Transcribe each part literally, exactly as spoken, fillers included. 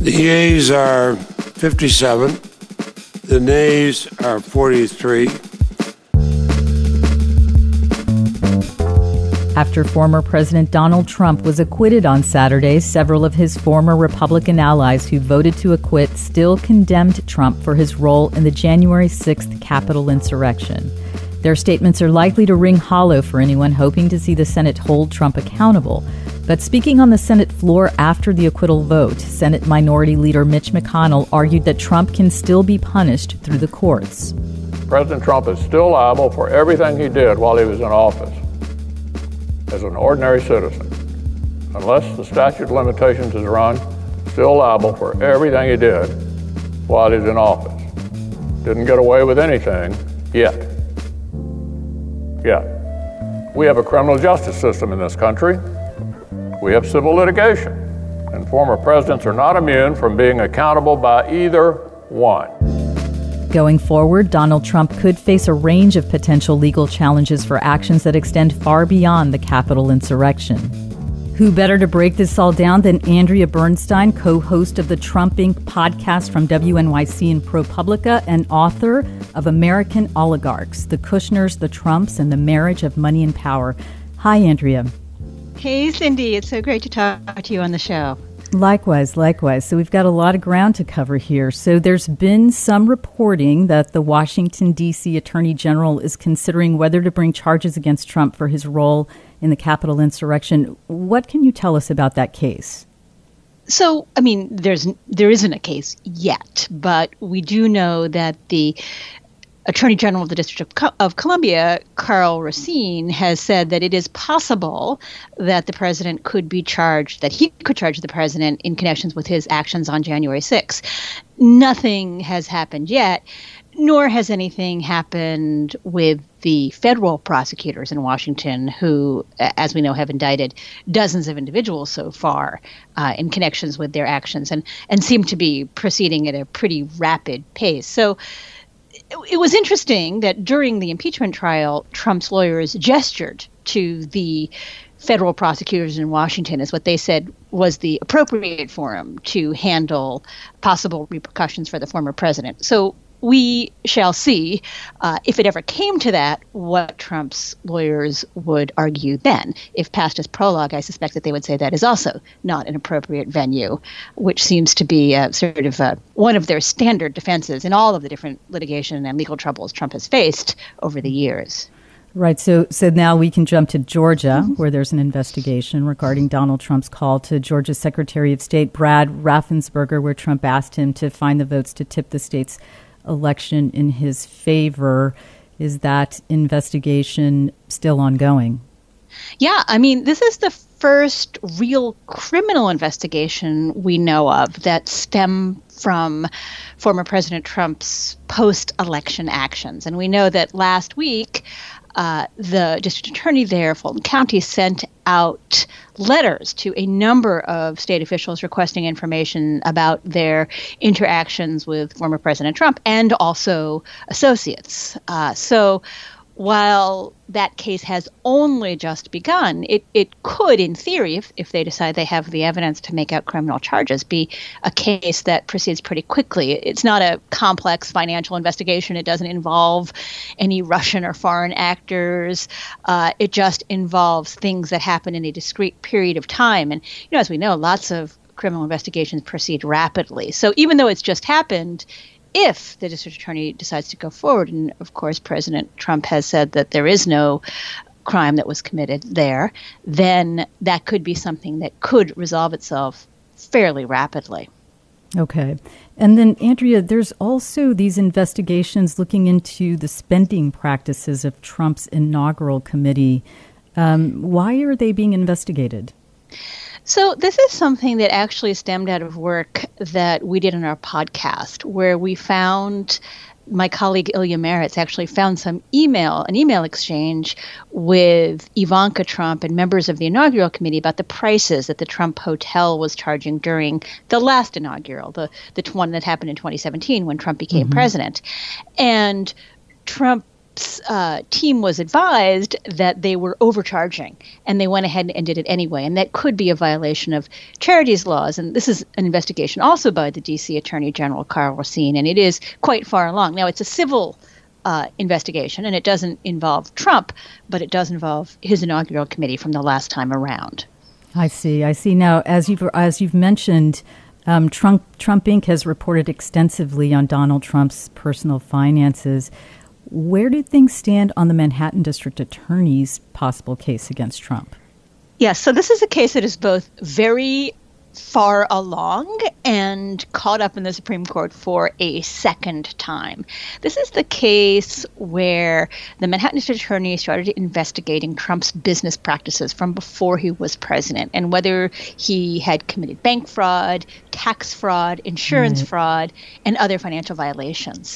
The yeas are fifty-seven. The nays are forty-three. After former President Donald Trump was acquitted on Saturday, several of his former Republican allies who voted to acquit still condemned Trump for his role in the January sixth Capitol insurrection. Their statements are likely to ring hollow for anyone hoping to see the Senate hold Trump accountable. But speaking on the Senate floor after the acquittal vote, Senate Minority Leader Mitch McConnell argued that Trump can still be punished through the courts. President Trump is still liable for everything he did while he was in office as an ordinary citizen. Unless the statute of limitations is run, still liable for everything he did while he's in office. Didn't get away with anything yet. Yet. We have a criminal justice system in this country. We have civil litigation, and former presidents are not immune from being accountable by either one. Going forward, Donald Trump could face a range of potential legal challenges for actions that extend far beyond the Capitol insurrection. Who better to break this all down than Andrea Bernstein, co-host of the Trump Incorporated podcast from W N Y C and ProPublica and author of American Oligarchs, The Kushners, the Trumps, and the Marriage of Money and Power. Hi, Andrea. Hey, Cindy. It's so great to talk to you on the show. Likewise, likewise. So we've got a lot of ground to cover here. So there's been some reporting that the Washington, D C Attorney General is considering whether to bring charges against Trump for his role in the Capitol insurrection. What can you tell us about that case? So, I mean, there's there isn't a case yet, but we do know that the Attorney General of the District of, of Columbia, Karl Racine, has said that it is possible that the president could be charged, that he could charge the president in connections with his actions on January sixth. Nothing has happened yet, nor has anything happened with the federal prosecutors in Washington who, as we know, have indicted dozens of individuals so far uh, in connections with their actions and, and seem to be proceeding at a pretty rapid pace. So it was interesting that during the impeachment trial, Trump's lawyers gestured to the federal prosecutors in Washington as what they said was the appropriate forum to handle possible repercussions for the former president. So we shall see, uh, if it ever came to that, what Trump's lawyers would argue then. If past is prologue, I suspect that they would say that is also not an appropriate venue, which seems to be uh, sort of uh, one of their standard defenses in all of the different litigation and legal troubles Trump has faced over the years. Right. So so now we can jump to Georgia, mm-hmm. where there's an investigation regarding Donald Trump's call to Georgia's Secretary of State, Brad Raffensperger, where Trump asked him to find the votes to tip the state's election in his favor. Is that investigation still ongoing? Yeah, I mean, this is the first real criminal investigation we know of that stem from former President Trump's post-election actions. And we know that last week, uh, the district attorney there, Fulton County, sent out letters to a number of state officials requesting information about their interactions with former President Trump and also associates. Uh, so while that case has only just begun, it, it could, in theory, if, if they decide they have the evidence to make out criminal charges, be a case that proceeds pretty quickly. It's not a complex financial investigation. It doesn't involve any Russian or foreign actors. Uh, it just involves things that happen in a discrete period of time. And, you know, as we know, lots of criminal investigations proceed rapidly. So even though it's just happened, if the district attorney decides to go forward, and of course President Trump has said that there is no crime that was committed there, then that could be something that could resolve itself fairly rapidly. Okay. And then, Andrea, there's also these investigations looking into the spending practices of Trump's inaugural committee. Um, why are they being investigated? So this is something that actually stemmed out of work that we did on our podcast, where we found, my colleague Ilya Meritz actually found some email, an email exchange with Ivanka Trump and members of the inaugural committee about the prices that the Trump Hotel was charging during the last inaugural, the, the one that happened in twenty seventeen when Trump became mm-hmm. president. And Trump Trump's uh, team was advised that they were overcharging, and they went ahead and did it anyway. And that could be a violation of charities laws. And this is an investigation also by the D C Attorney General Karl Racine, and it is quite far along. Now, it's a civil uh, investigation, and it doesn't involve Trump, but it does involve his inaugural committee from the last time around. I see. I see. Now, as you've as you've mentioned, um, Trump Trump Incorporated has reported extensively on Donald Trump's personal finances. Where do things stand on the Manhattan District Attorney's possible case against Trump? Yes. So this is a case that is both very far along and caught up in the Supreme Court for a second time. This is the case where the Manhattan District Attorney started investigating Trump's business practices from before he was president, and whether he had committed bank fraud, tax fraud, insurance right. fraud, and other financial violations.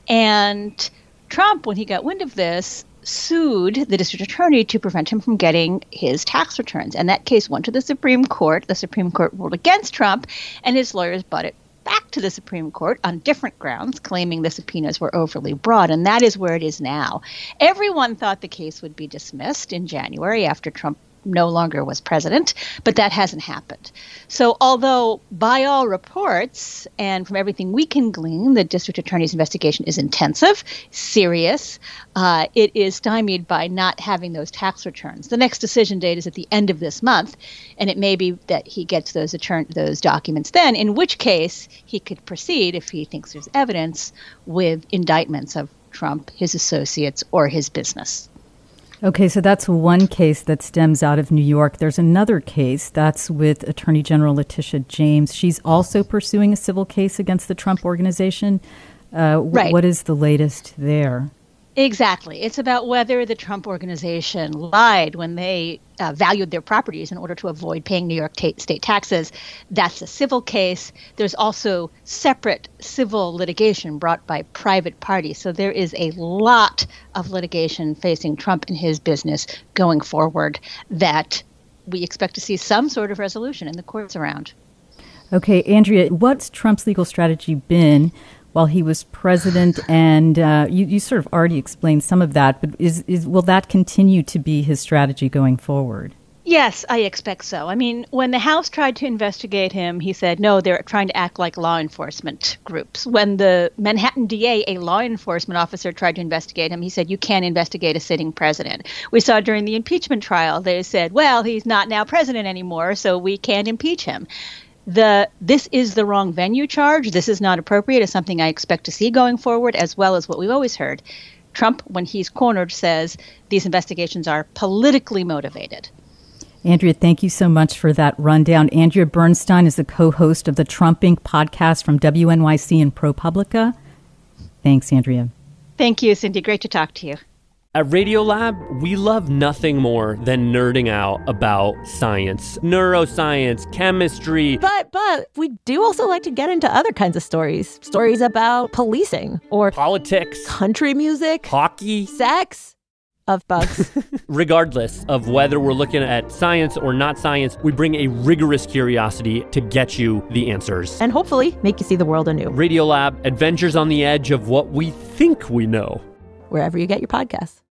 And Trump, when he got wind of this, sued the district attorney to prevent him from getting his tax returns. And that case went to the Supreme Court. The Supreme Court ruled against Trump, and his lawyers brought it back to the Supreme Court on different grounds, claiming the subpoenas were overly broad. And that is where it is now. Everyone thought the case would be dismissed in January after Trump no longer was president, but that hasn't happened. So although by all reports and from everything we can glean, the district attorney's investigation is intensive, serious, uh, it is stymied by not having those tax returns. The next decision date is at the end of this month, and it may be that he gets those attorn- those documents then, in which case he could proceed, if he thinks there's evidence, with indictments of Trump, his associates, or his business. Okay, so that's one case that stems out of New York. There's another case that's with Attorney General Letitia James. She's also pursuing a civil case against the Trump Organization. Uh, right. What is the latest there? Exactly. It's about whether the Trump Organization lied when they uh, valued their properties in order to avoid paying New York ta- state taxes. That's a civil case. There's also separate civil litigation brought by private parties. So there is a lot of litigation facing Trump and his business going forward that we expect to see some sort of resolution in the courts around. Okay, Andrea, what's Trump's legal strategy been while he was president? And uh, you, you sort of already explained some of that, but is, is will that continue to be his strategy going forward? Yes, I expect so. I mean, when the House tried to investigate him, he said, no, they're trying to act like law enforcement groups. When the Manhattan D A, a law enforcement officer, tried to investigate him, he said, you can't investigate a sitting president. We saw during the impeachment trial, they said, well, he's not now president anymore, so we can't impeach him. The this is the wrong venue charge. This is not appropriate is something I expect to see going forward, as well as what we've always heard. Trump, when he's cornered, says these investigations are politically motivated. Andrea, thank you so much for that rundown. Andrea Bernstein is the co-host of the Trump Incorporated podcast from W N Y C and ProPublica. Thanks, Andrea. Thank you, Cindy. Great to talk to you. At Radiolab, we love nothing more than nerding out about science, neuroscience, chemistry. But but we do also like to get into other kinds of stories. Stories about policing or politics, country music, hockey, sex, of bugs. Regardless of whether we're looking at science or not science, we bring a rigorous curiosity to get you the answers. And hopefully make you see the world anew. Radiolab, adventures on the edge of what we think we know. Wherever you get your podcasts.